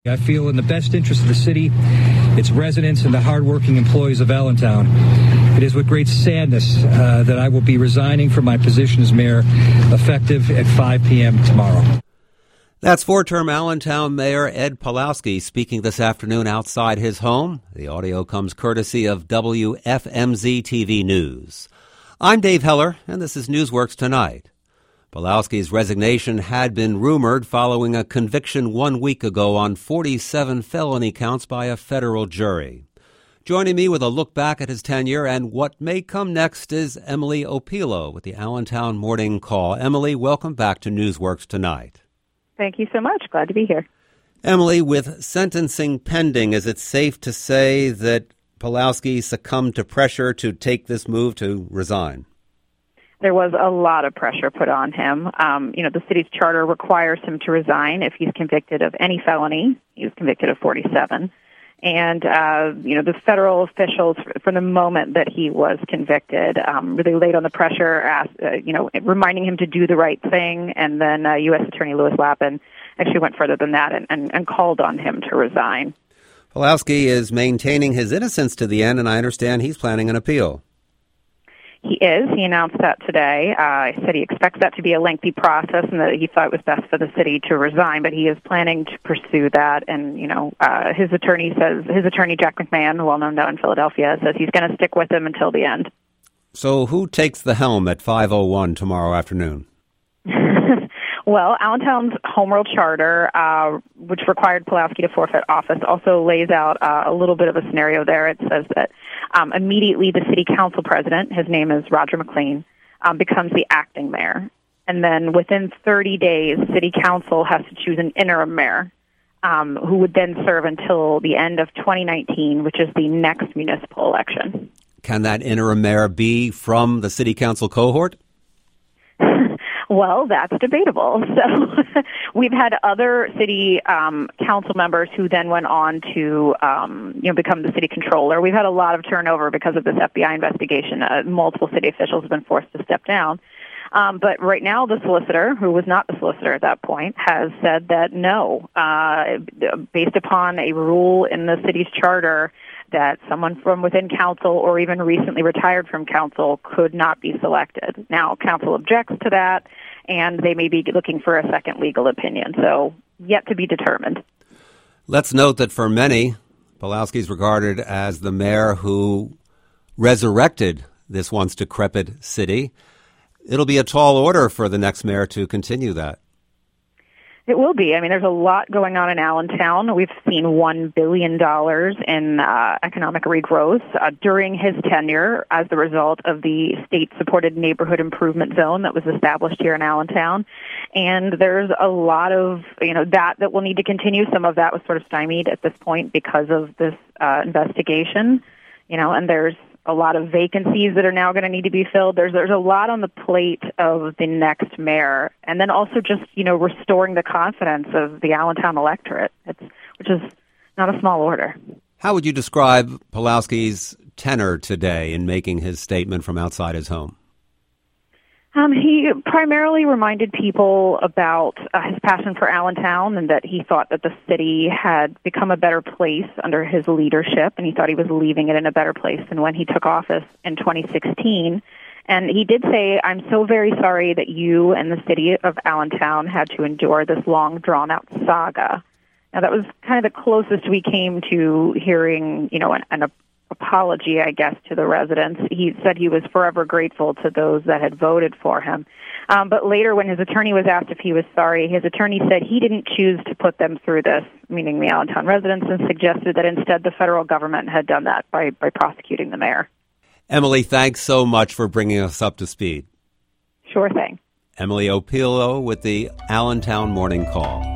I feel in the best interest of the city, its residents, and the hardworking employees of Allentown. It is with great sadness that I will be resigning from my position as mayor, effective at 5 p.m. tomorrow. That's four-term Allentown Mayor Ed Pawlowski speaking this afternoon outside his home. The audio comes courtesy of WFMZ TV News. I'm Dave Heller, and this is Newsworks Tonight. Pawlowski's resignation had been rumored following a conviction 1 week ago on 47 felony counts by a federal jury. Joining me with a look back at his tenure and what may come next is Emily Opilo with the Allentown Morning Call. Emily, welcome back to Newsworks Tonight. Thank you so much. Glad to be here. Emily, with sentencing pending, is it safe to say that Pawlowski succumbed to pressure to take this move to resign? There was a lot of pressure put on him. The city's charter requires him to resign if he's convicted of any felony. He was convicted of 47. And, the federal officials, from the moment that he was convicted, really laid on the pressure, reminding him to do the right thing. And then U.S. Attorney Louis Lappin actually went further than that and called on him to resign. Pawlowski is maintaining his innocence to the end, and I understand he's planning an appeal. He is. He announced that today. He said he expects that to be a lengthy process and that he thought it was best for the city to resign, but he is planning to pursue that. And, his attorney, Jack McMahon, well-known down in Philadelphia, says he's going to stick with him until the end. So who takes the helm at 5:01 tomorrow afternoon? Well, Allentown's home rule charter, which required Pawlowski to forfeit office, also lays out a little bit of a scenario there. It says that immediately the city council president, his name is Roger McLean, becomes the acting mayor. And then within 30 days, city council has to choose an interim mayor who would then serve until the end of 2019, which is the next municipal election. Can that interim mayor be from the city council cohort? Well, that's debatable. So we've had other city council members who then went on to, become the city controller. We've had a lot of turnover because of this FBI investigation. Multiple city officials have been forced to step down. But right now, the solicitor, who was not the solicitor at that point, has said that no, based upon a rule in the city's charter, that someone from within council or even recently retired from council could not be selected. Now, council objects to that, and they may be looking for a second legal opinion. So, yet to be determined. Let's note that for many, Pawlowski is regarded as the mayor who resurrected this once decrepit city. It'll be a tall order for the next mayor to continue that. It will be. I mean, there's a lot going on in Allentown. We've seen $1 billion in economic regrowth during his tenure as the result of the state-supported neighborhood improvement zone that was established here in Allentown. And there's a lot of, that will need to continue. Some of that was sort of stymied at this point because of this investigation, and there's a lot of vacancies that are now going to need to be filled. There's a lot on the plate of the next mayor, and then also just restoring the confidence of the Allentown electorate, which is not a small order. How would you describe Pawlowski's tenor today in making his statement from outside his home? He primarily reminded people about his passion for Allentown and that he thought that the city had become a better place under his leadership, and he thought he was leaving it in a better place than when he took office in 2016. And he did say, "I'm so very sorry that you and the city of Allentown had to endure this long, drawn-out saga." Now, that was kind of the closest we came to hearing, an apology, I guess, to the residents. He said he was forever grateful to those that had voted for him. But later, when his attorney was asked if he was sorry, his attorney said he didn't choose to put them through this, meaning the Allentown residents, and suggested that instead the federal government had done that by prosecuting the mayor. Emily, thanks so much for bringing us up to speed. Sure thing. Emily Opilo with the Allentown Morning Call.